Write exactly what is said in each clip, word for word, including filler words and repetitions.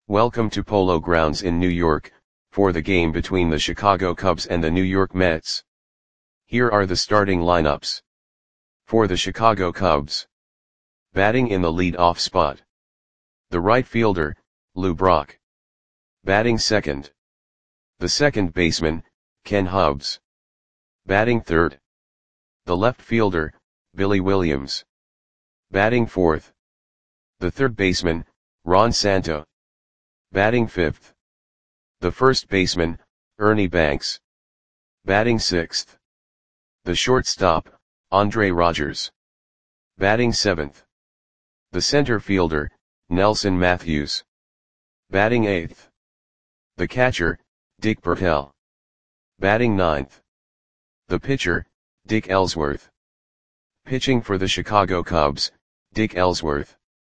Welcome to Polo Grounds in New York, for the game between the Chicago Cubs and the New York Mets. Here are the starting lineups. For the Chicago Cubs. Batting in the lead-off spot. The right fielder, Lou Brock. Batting second. The second baseman, Ken Hubbs. Batting third. The left fielder, Billy Williams. Batting fourth. The third baseman, Ron Santo. Batting fifth. The first baseman, Ernie Banks. Batting sixth. The shortstop, Andre Rogers. Batting seventh. The center fielder, Nelson Matthews. Batting eighth. The catcher, Dick Bertel. Batting ninth. The pitcher, Dick Ellsworth. Pitching for the Chicago Cubs, Dick Ellsworth.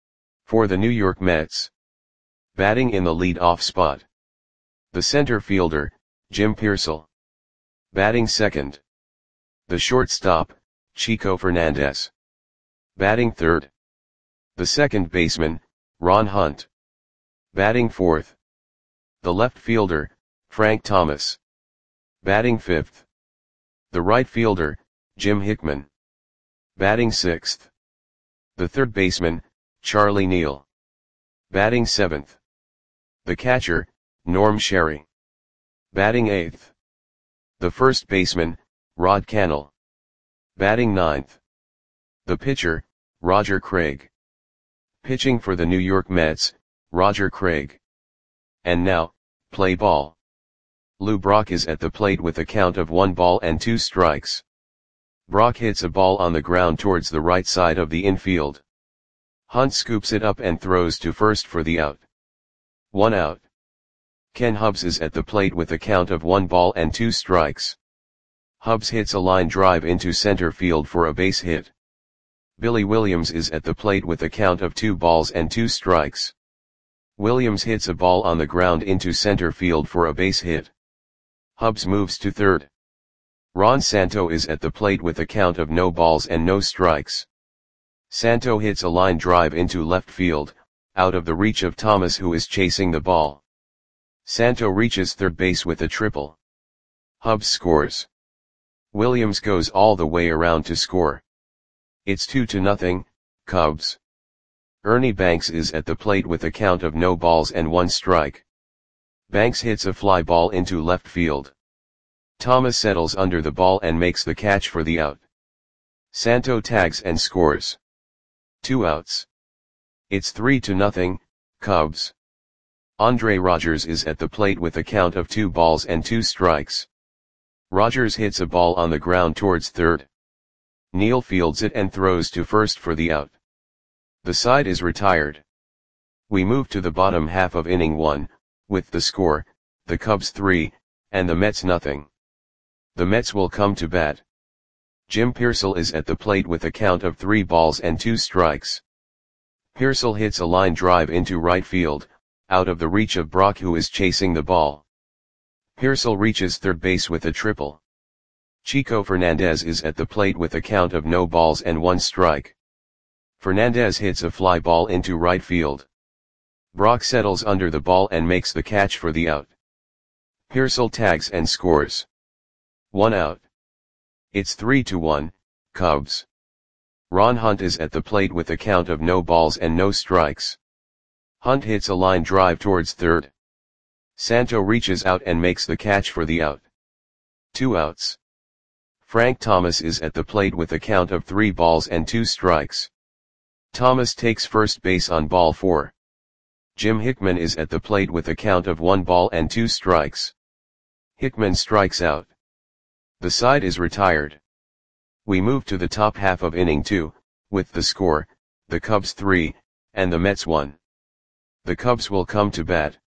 For the New York Mets. Batting in the lead-off spot. The center fielder, Jim Piersall. Batting second. The shortstop, Chico Fernandez. Batting third. The second baseman, Ron Hunt. Batting fourth. The left fielder, Frank Thomas. Batting fifth. The right fielder, Jim Hickman. Batting sixth. The third baseman, Charlie Neal. Batting seventh. The catcher, Norm Sherry. Batting eighth. The first baseman, Rod Cannell. Batting ninth. The pitcher, Roger Craig. Pitching for the New York Mets, Roger Craig. And now, play ball. Lou Brock is at the plate with a count of one ball and two strikes. Brock hits a ball on the ground towards the right side of the infield. Hunt scoops it up and throws to first for the out. One out. Ken Hubbs is at the plate with a count of one ball and two strikes. Hubbs hits a line drive into center field for a base hit. Billy Williams is at the plate with a count of two balls and two strikes. Williams hits a ball on the ground into center field for a base hit. Hubbs moves to third. Ron Santo is at the plate with a count of no balls and no strikes. Santo hits a line drive into left field, out of the reach of Thomas, who is chasing the ball. Santo reaches third base with a triple. Hubbs scores. Williams goes all the way around to score. It's two to nothing, Cubs. Ernie Banks is at the plate with a count of no balls and one strike. Banks hits a fly ball into left field. Thomas settles under the ball and makes the catch for the out. Santo tags and scores. Two outs. It's three to nothing, Cubs. Andre Rogers is at the plate with a count of two balls and two strikes. Rogers hits a ball on the ground towards third. Neal fields it and throws to first for the out. The side is retired. We move to the bottom half of inning one, with the score, the Cubs three, and the Mets nothing. The Mets will come to bat. Jim Piersall is at the plate with a count of three balls and two strikes. Piersall hits a line drive into right field, out of the reach of Brock, who is chasing the ball. Piersall reaches third base with a triple. Chico Fernandez is at the plate with a count of no balls and one strike. Fernandez hits a fly ball into right field. Brock settles under the ball and makes the catch for the out. Piersall tags and scores. One out. It's three to one, Cubs. Ron Hunt is at the plate with a count of no balls and no strikes. Hunt hits a line drive towards third. Santo reaches out and makes the catch for the out. Two outs. Frank Thomas is at the plate with a count of three balls and two strikes. Thomas takes first base on ball four. Jim Hickman is at the plate with a count of one ball and two strikes. Hickman strikes out. The side is retired. We move to the top half of inning two, with the score, the Cubs three, and the Mets one. The Cubs will come to bat.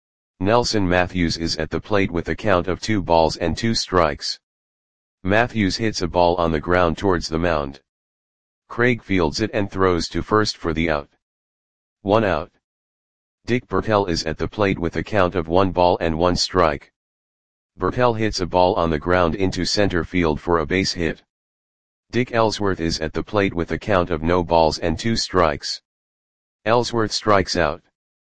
Nelson Matthews is at the plate with a count of two balls and two strikes. Matthews hits a ball on the ground towards the mound. Craig fields it and throws to first for the out. One out. Dick Bertel is at the plate with a count of one ball and one strike. Bertel hits a ball on the ground into center field for a base hit. Dick Ellsworth is at the plate with a count of no balls and two strikes. Ellsworth strikes out.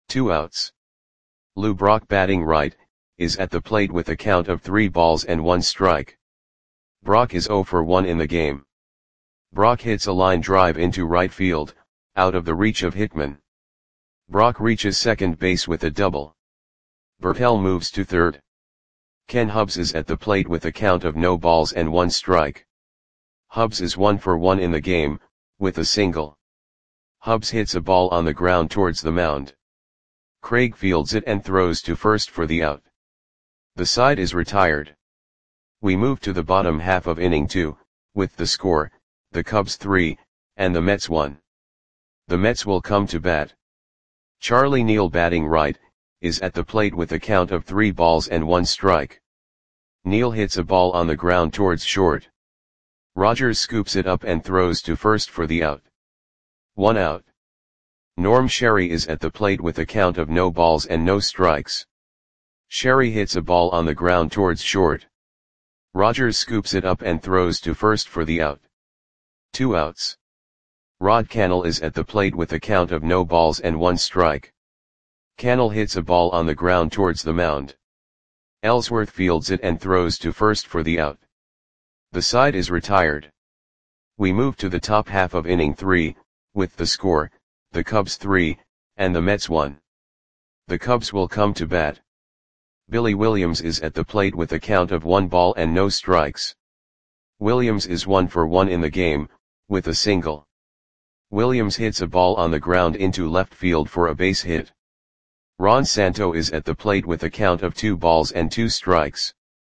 Two outs. Lou Brock batting right, is at the plate with a count of three balls and one strike. Brock is oh for one in the game. Brock hits a line drive into right field, out of the reach of Hickman. Brock reaches second base with a double. Bertel moves to third. Ken Hubbs is at the plate with a count of no balls and one strike. Hubbs is one for one in the game, with a single. Hubbs hits a ball on the ground towards the mound. Craig fields it and throws to first for the out. The side is retired. We move to the bottom half of inning two, with the score, the Cubs three, and the Mets one. The Mets will come to bat. Charlie Neal batting right, is at the plate with a count of three balls and one strike. Neal hits a ball on the ground towards short. Rogers scoops it up and throws to first for the out. One out. Norm Sherry is at the plate with a count of no balls and no strikes. Sherry hits a ball on the ground towards short. Rogers scoops it up and throws to first for the out. Two outs. Rod Cannell is at the plate with a count of no balls and one strike. Cannell hits a ball on the ground towards the mound. Ellsworth fields it and throws to first for the out. The side is retired. We move to the top half of inning three, with the score, the Cubs three, and the Mets one. The Cubs will come to bat. Billy Williams is at the plate with a count of one ball and no strikes. Williams is one for one in the game, with a single. Williams hits a ball on the ground into left field for a base hit. Ron Santo is at the plate with a count of two balls and two strikes.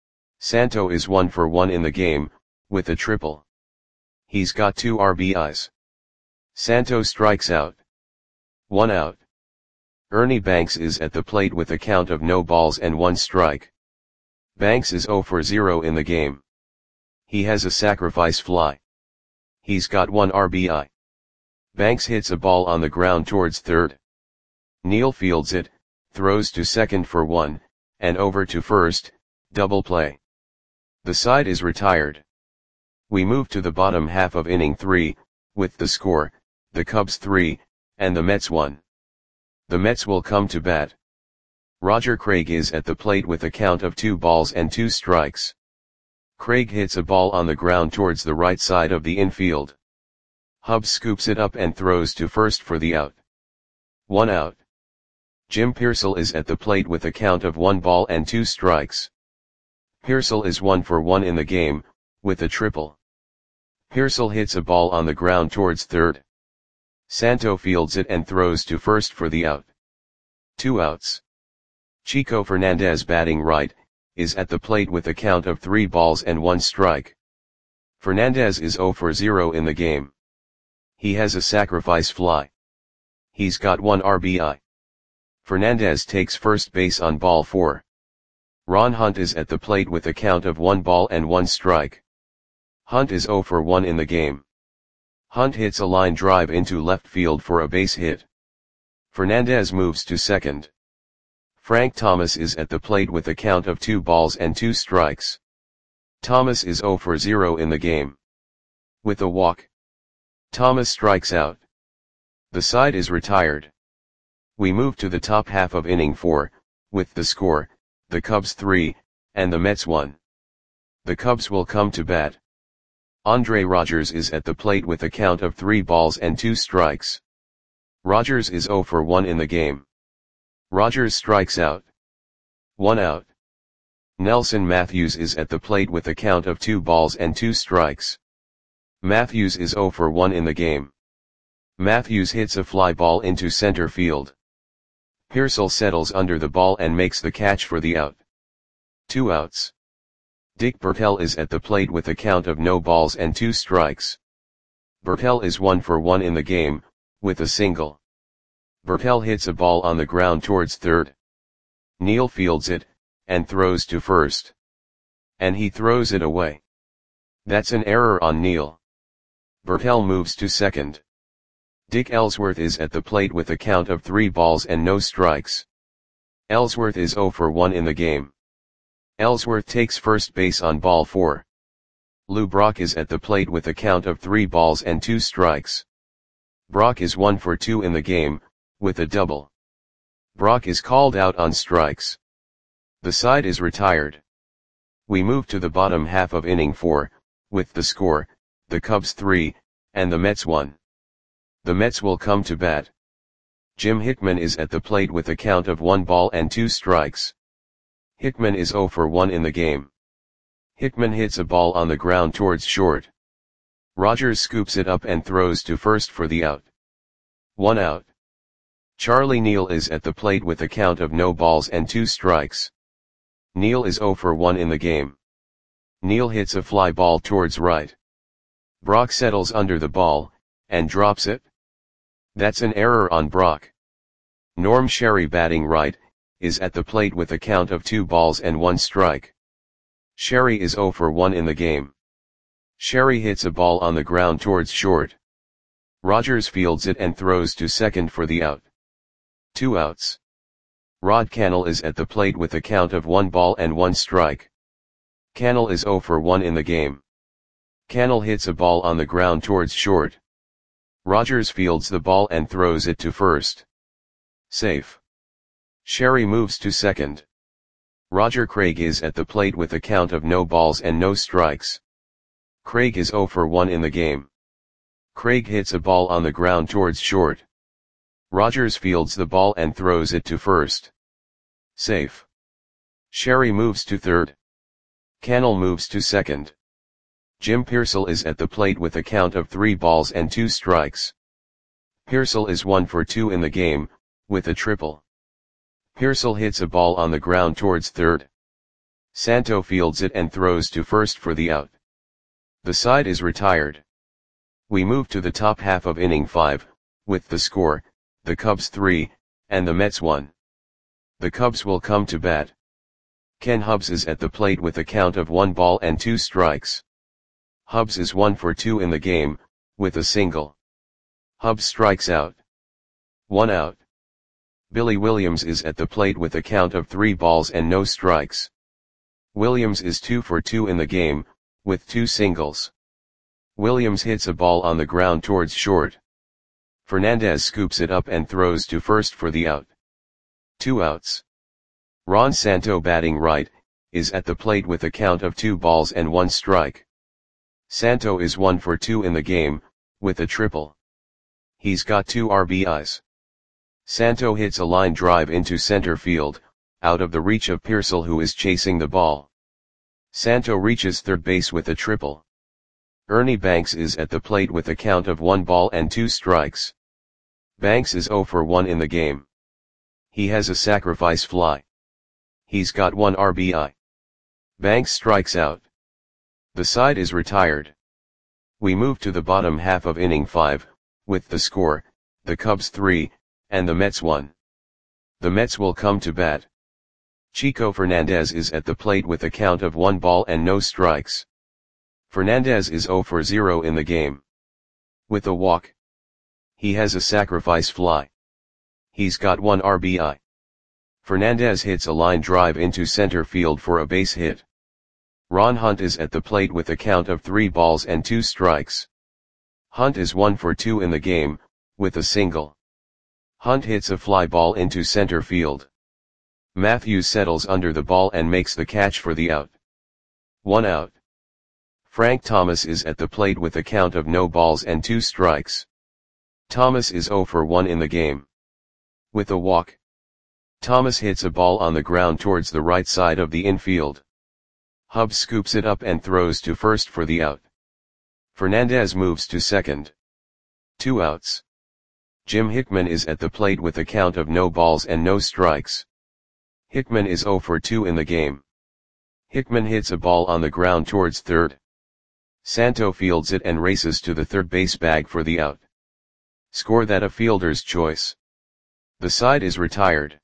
Santo is one for one in the game, with a triple. He's got two R B Is. Santo strikes out. One out. Ernie Banks is at the plate with a count of no balls and one strike. Banks is oh for zero in the game. He has a sacrifice fly. He's got one R B I. Banks hits a ball on the ground towards third. Neal fields it, throws to second for one, and over to first, double play. The side is retired. We move to the bottom half of inning three, with the score, the Cubs three, and the Mets one. The Mets will come to bat. Roger Craig is at the plate with a count of two balls and two strikes. Craig hits a ball on the ground towards the right side of the infield. Hubbs scoops it up and throws to first for the out. One out. Jim Pearsall is at the plate with a count of one ball and two strikes. Pearsall is one for one in the game, with a triple. Pearsall hits a ball on the ground towards third. Santo fields it and throws to first for the out. Two outs. Chico Fernandez batting right, is at the plate with a count of three balls and one strike. Fernandez is oh for zero in the game. He has a sacrifice fly. He's got one R B I. Fernandez takes first base on ball four. Ron Hunt is at the plate with a count of one ball and one strike. Hunt is oh for one in the game. Hunt hits a line drive into left field for a base hit. Fernandez moves to second. Frank Thomas is at the plate with a count of two balls and two strikes. Thomas is oh for zero in the game. With a walk, Thomas strikes out. The side is retired. We move to the top half of inning four, with the score, the Cubs three, and the Mets one. The Cubs will come to bat. Andre Rogers is at the plate with a count of three balls and two strikes. Rogers is oh for one in the game. Rogers strikes out. One out. Nelson Matthews is at the plate with a count of two balls and two strikes. Matthews is oh for one in the game. Matthews hits a fly ball into center field. Pearsall settles under the ball and makes the catch for the out. Two outs. Dick Bertel is at the plate with a count of no balls and two strikes. Bertel is one for one in the game, with a single. Bertel hits a ball on the ground towards third. Neal fields it, and throws to first. And he throws it away. That's an error on Neal. Bertel moves to second. Dick Ellsworth is at the plate with a count of three balls and no strikes. Ellsworth is oh for one in the game. Ellsworth takes first base on ball four. Lou Brock is at the plate with a count of three balls and two strikes. Brock is one for two in the game, with a double. Brock is called out on strikes. The side is retired. We move to the bottom half of inning four, with the score, the Cubs three, and the Mets one. The Mets will come to bat. Jim Hickman is at the plate with a count of one ball and two strikes. Hickman is oh for one in the game. Hickman hits a ball on the ground towards short. Rogers scoops it up and throws to first for the out. One out. Charlie Neal is at the plate with a count of no balls and two strikes. Neal is oh for one in the game. Neal hits a fly ball towards right. Brock settles under the ball, and drops it. That's an error on Brock. Norm Sherry, batting right, is at the plate with a count of two balls and one strike. Sherry is oh for one in the game. Sherry hits a ball on the ground towards short. Rogers fields it and throws to second for the out. Two outs. Rod Cannell is at the plate with a count of one ball and one strike. Cannell is oh for one in the game. Cannell hits a ball on the ground towards short. Rogers fields the ball and throws it to first. Safe. Sherry moves to second. Roger Craig is at the plate with a count of no balls and no strikes. Craig is oh for one in the game. Craig hits a ball on the ground towards short. Rogers fields the ball and throws it to first. Safe. Sherry moves to third. Cannell moves to second. Jim Pearsall is at the plate with a count of three balls and two strikes. Pearsall is one for two in the game, with a triple. Pearsall hits a ball on the ground towards third. Santo fields it and throws to first for the out. The side is retired. We move to the top half of inning five, with the score, the Cubs three, and the Mets one. The Cubs will come to bat. Ken Hubbs is at the plate with a count of one ball and two strikes. Hubbs is one for two in the game, with a single. Hubbs strikes out. One out. Billy Williams is at the plate with a count of three balls and no strikes. Williams is two for two in the game, with two singles. Williams hits a ball on the ground towards short. Fernandez scoops it up and throws to first for the out. Two outs. Ron Santo, batting right, is at the plate with a count of two balls and one strike. Santo is one for two in the game, with a triple. He's got two R B Is. Santo hits a line drive into center field, out of the reach of Pearsall, who is chasing the ball. Santo reaches third base with a triple. Ernie Banks is at the plate with a count of one ball and two strikes. Banks is oh for one in the game. He has a sacrifice fly. He's got one R B I. Banks strikes out. The side is retired. We move to the bottom half of inning five, with the score, the Cubs three, and the Mets one. The Mets will come to bat. Chico Fernandez is at the plate with a count of one ball and no strikes. Fernandez is oh for zero in the game. With a walk. He has a sacrifice fly. He's got one R B I. Fernandez hits a line drive into center field for a base hit. Ron Hunt is at the plate with a count of three balls and two strikes. Hunt is one for two in the game, with a single. Hunt hits a fly ball into center field. Matthews settles under the ball and makes the catch for the out. One out. Frank Thomas is at the plate with a count of no balls and two strikes. Thomas is oh for one in the game. With a walk. Thomas hits a ball on the ground towards the right side of the infield. Hubbs scoops it up and throws to first for the out. Fernandez moves to second. Two outs. Jim Hickman is at the plate with a count of no balls and no strikes. Hickman is oh for two in the game. Hickman hits a ball on the ground towards third. Santo fields it and races to the third base bag for the out. Score that a fielder's choice. The side is retired.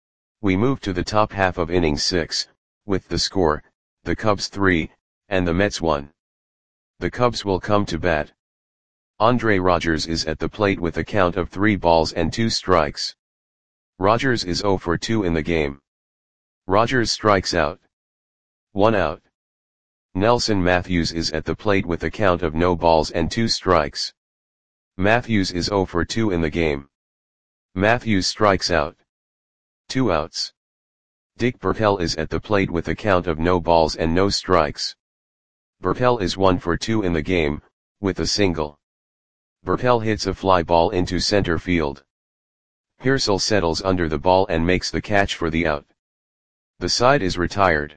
We move to the top half of inning six, with the score, the Cubs three, and the Mets one. The Cubs will come to bat. Andre Rogers is at the plate with a count of three balls and two strikes. Rogers is oh for two in the game. Rogers strikes out. One out. Nelson Matthews is at the plate with a count of no balls and two strikes. Matthews is oh for two in the game. Matthews strikes out. Two outs. Dick Bertel is at the plate with a count of no balls and no strikes. Bertel is one for two in the game, with a single. Bertel hits a fly ball into center field. Pearsall settles under the ball and makes the catch for the out. The side is retired.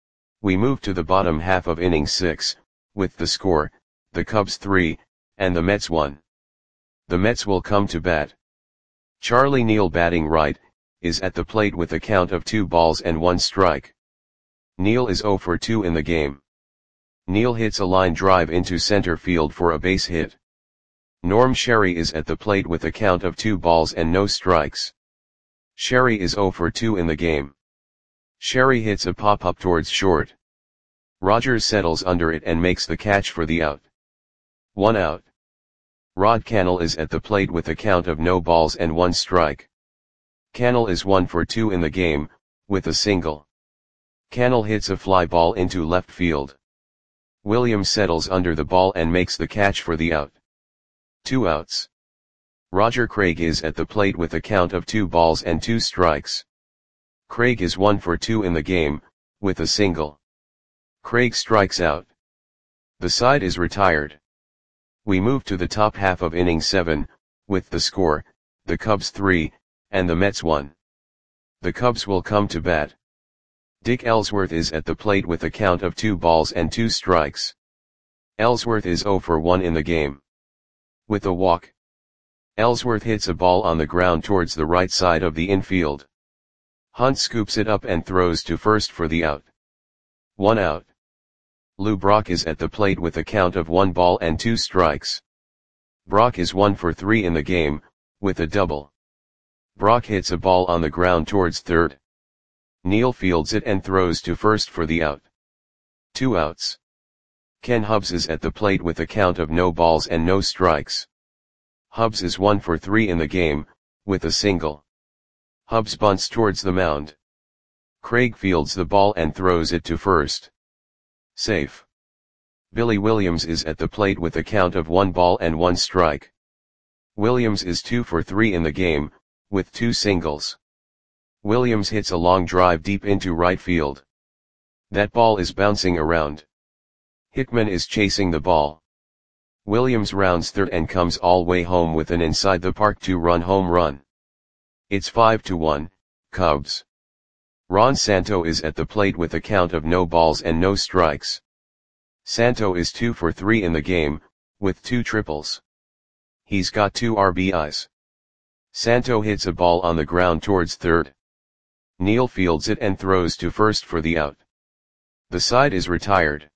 We move to the bottom half of inning six, with the score, the Cubs three, and the Mets one. The Mets will come to bat. Charlie Neal, batting right, is at the plate with a count of two balls and one strike. Neal is zero for two in the game. Neal hits a line drive into center field for a base hit. Norm Sherry is at the plate with a count of two balls and no strikes. Sherry is zero for two in the game. Sherry hits a pop-up towards short. Rogers settles under it and makes the catch for the out. One out. Rod Cannell is at the plate with a count of no balls and one strike. Cannell is one for two in the game, with a single. Cannell hits a fly ball into left field. Williams settles under the ball and makes the catch for the out. Two outs. Roger Craig is at the plate with a count of two balls and two strikes. Craig is one for two in the game, with a single. Craig strikes out. The side is retired. We move to the top half of inning seven, with the score, the Cubs three, and the Mets one. The Cubs will come to bat. Dick Ellsworth is at the plate with a count of two balls and two strikes. Ellsworth is zero for one in the game. With a walk. Ellsworth hits a ball on the ground towards the right side of the infield. Hunt scoops it up and throws to first for the out. One out. Lou Brock is at the plate with a count of one ball and two strikes. Brock is one for three in the game, with a double. Brock hits a ball on the ground towards third. Neal fields it and throws to first for the out. Two outs. Ken Hubbs is at the plate with a count of no balls and no strikes. Hubbs is one for three in the game, with a single. Hubbs bunts towards the mound. Craig fields the ball and throws it to first. Safe. Billy Williams is at the plate with a count of one ball and one strike. Williams is two for three in the game, with two singles. Williams hits a long drive deep into right field. That ball is bouncing around. Hickman is chasing the ball. Williams rounds third and comes all way home with an inside the park two-run home run. It's five to one, Cubs. Ron Santo is at the plate with a count of no balls and no strikes. Santo is two for three in the game, with two triples. He's got two R B Is. Santo hits a ball on the ground towards third. Neal fields it and throws to first for the out. The side is retired.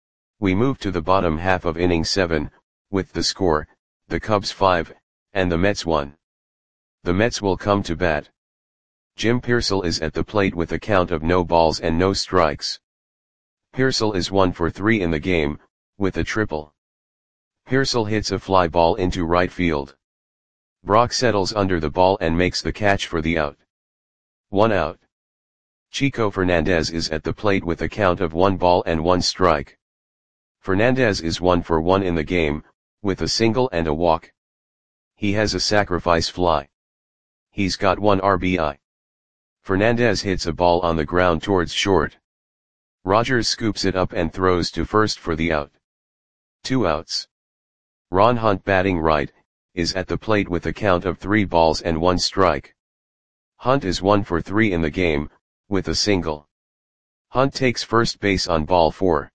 We move to the bottom half of inning seven, with the score, the Cubs five, and the Mets one. The Mets will come to bat. Jim Pearsall is at the plate with a count of no balls and no strikes. Pearsall is one for three in the game, with a triple. Pearsall hits a fly ball into right field. Brock settles under the ball and makes the catch for the out. One out. Chico Fernandez is at the plate with a count of one ball and one strike. Fernandez is one for one in the game, with a single and a walk. He has a sacrifice fly. He's got one R B I. Fernandez hits a ball on the ground towards short. Rogers scoops it up and throws to first for the out. Two outs. Ron Hunt, batting right, is at the plate with a count of three balls and one strike. Hunt is one for three in the game, with a single. Hunt takes first base on ball four.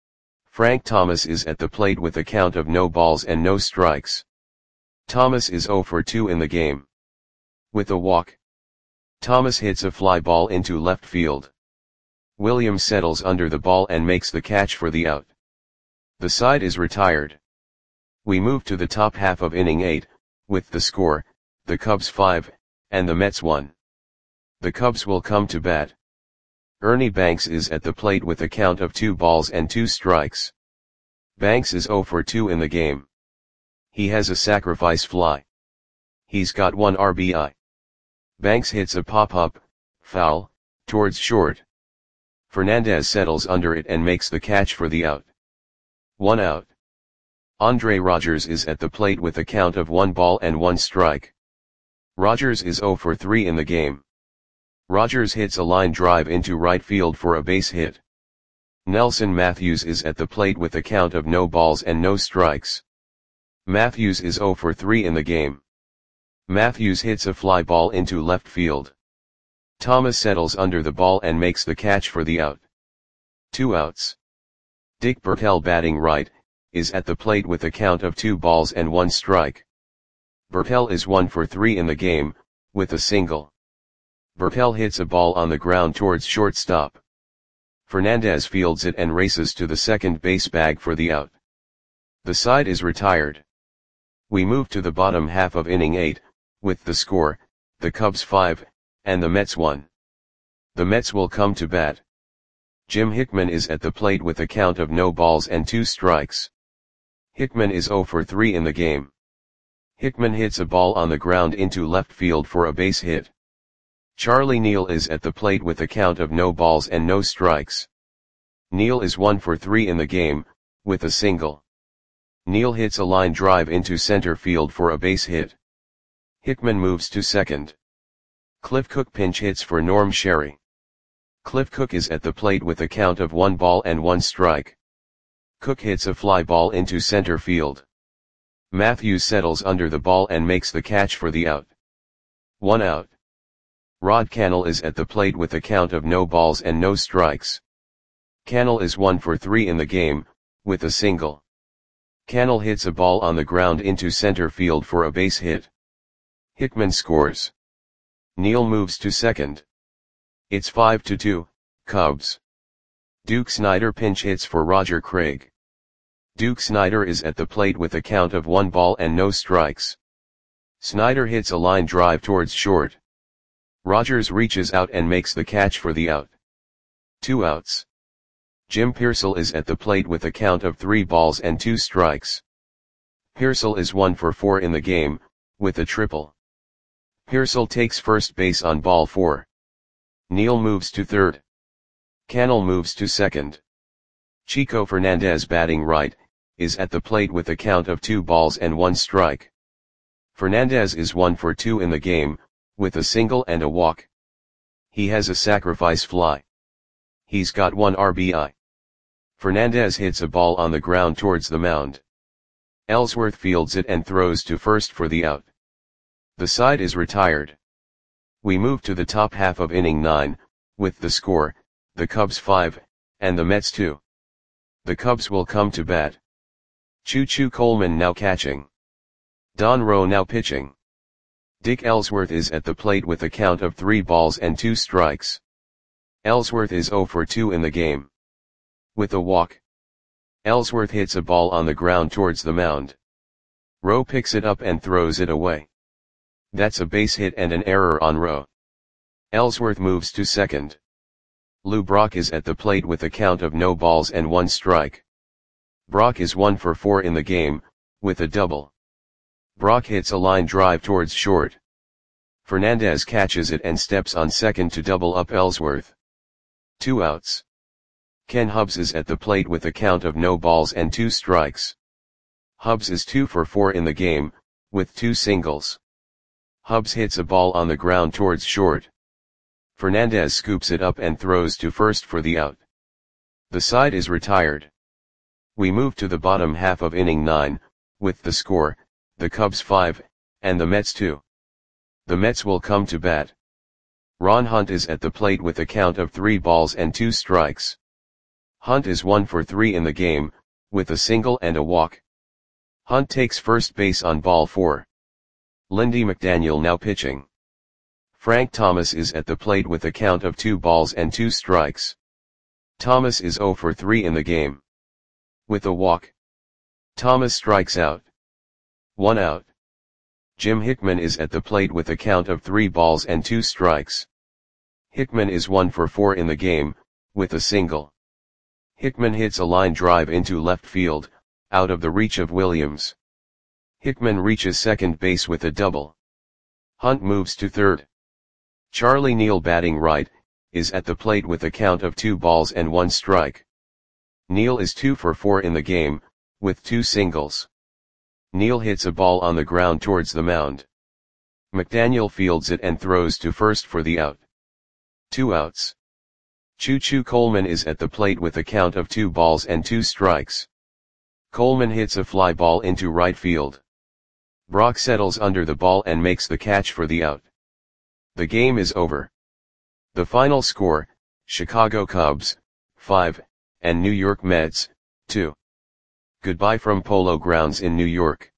Frank Thomas is at the plate with a count of no balls and no strikes. Thomas is zero for two in the game. With a walk. Thomas hits a fly ball into left field. Williams settles under the ball and makes the catch for the out. The side is retired. We move to the top half of inning eight, with the score, the Cubs five, and the Mets one. The Cubs will come to bat. Ernie Banks is at the plate with a count of two balls and two strikes. Banks is zero for two in the game. He has a sacrifice fly. He's got one R B I. Banks hits a pop-up, foul, towards short. Fernandez settles under it and makes the catch for the out. One out. Andre Rogers is at the plate with a count of one ball and one strike. Rogers is zero for three in the game. Rogers hits a line drive into right field for a base hit. Nelson Matthews is at the plate with a count of no balls and no strikes. Matthews is oh for three in the game. Matthews hits a fly ball into left field. Thomas settles under the ball and makes the catch for the out. Two outs. Dick Bertel, batting right, is at the plate with a count of two balls and one strike. Bertel is one for three in the game, with a single. Bertel hits a ball on the ground towards shortstop. Fernandez fields it and races to the second base bag for the out. The side is retired. We move to the bottom half of inning eight, with the score, the Cubs five, and the Mets one. The Mets will come to bat. Jim Hickman is at the plate with a count of no balls and two strikes. Hickman is oh for three in the game. Hickman hits a ball on the ground into left field for a base hit. Charlie Neal is at the plate with a count of no balls and no strikes. Neal is one for three in the game, with a single. Neal hits a line drive into center field for a base hit. Hickman moves to second. Cliff Cook pinch hits for Norm Sherry. Cliff Cook is at the plate with a count of one ball and one strike. Cook hits a fly ball into center field. Matthews settles under the ball and makes the catch for the out. One out. Rod Cannell is at the plate with a count of no balls and no strikes. Cannell is one for three in the game, with a single. Cannell hits a ball on the ground into center field for a base hit. Hickman scores. Neal moves to second. It's five to two, Cubs. Duke Snider pinch hits for Roger Craig. Duke Snider is at the plate with a count of one ball and no strikes. Snider hits a line drive towards short. Rogers reaches out and makes the catch for the out. Two outs. Jim Pearsall is at the plate with a count of three balls and two strikes. Pearsall is one for four in the game, with a triple. Pearsall takes first base on ball four. Neal moves to third. Cannell moves to second. Chico Fernandez, batting right, is at the plate with a count of two balls and one strike. Fernandez is one for two in the game, with a single and a walk. He has a sacrifice fly. He's got one R B I. Fernandez hits a ball on the ground towards the mound. Ellsworth fields it and throws to first for the out. The side is retired. We move to the top half of inning nine, with the score, the Cubs five, and the Mets two. The Cubs will come to bat. Choo Choo Coleman now catching. Don Rowe now pitching. Dick Ellsworth is at the plate with a count of three balls and two strikes. Ellsworth is oh for two in the game. With a walk. Ellsworth hits a ball on the ground towards the mound. Rowe picks it up and throws it away. That's a base hit and an error on Rowe. Ellsworth moves to second. Lou Brock is at the plate with a count of no balls and one strike. Brock is one for four in the game, with a double. Brock hits a line drive towards short. Fernandez catches it and steps on second to double up Ellsworth. Two outs. Ken Hubbs is at the plate with a count of no balls and two strikes. Hubbs is two for four in the game, with two singles. Hubbs hits a ball on the ground towards short. Fernandez scoops it up and throws to first for the out. The side is retired. We move to the bottom half of inning nine, with the score, the Cubs five, and the Mets two. The Mets will come to bat. Ron Hunt is at the plate with a count of three balls and two strikes. Hunt is one for three in the game, with a single and a walk. Hunt takes first base on ball four. Lindy McDaniel now pitching. Frank Thomas is at the plate with a count of two balls and two strikes. Thomas is oh for three in the game. With a walk. Thomas strikes out. One out. Jim Hickman is at the plate with a count of three balls and two strikes. Hickman is one for four in the game, with a single. Hickman hits a line drive into left field, out of the reach of Williams. Hickman reaches second base with a double. Hunt moves to third. Charlie Neal, batting right, is at the plate with a count of two balls and one strike. Neal is two for four in the game, with two singles. Neal hits a ball on the ground towards the mound. McDaniel fields it and throws to first for the out. Two outs. Choo Choo Coleman is at the plate with a count of two balls and two strikes. Coleman hits a fly ball into right field. Brock settles under the ball and makes the catch for the out. The game is over. The final score, Chicago Cubs, five, and New York Mets, two. Goodbye from Polo Grounds in New York.